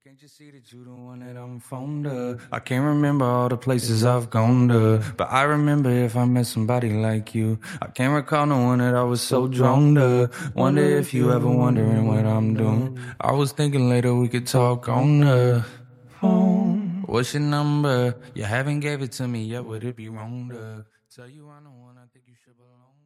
Can't you see that you the one that I'm fond of? I can't remember all the places I've gone to, but I remember if I met somebody like you. I can't recall no one that I was so drawn to. Wonder if you ever wondering what I'm doing. I was thinking later we could talk on the phone. What's your number? You haven't gave it to me yet, would it be wrong to tell you I'm the one I think you should belong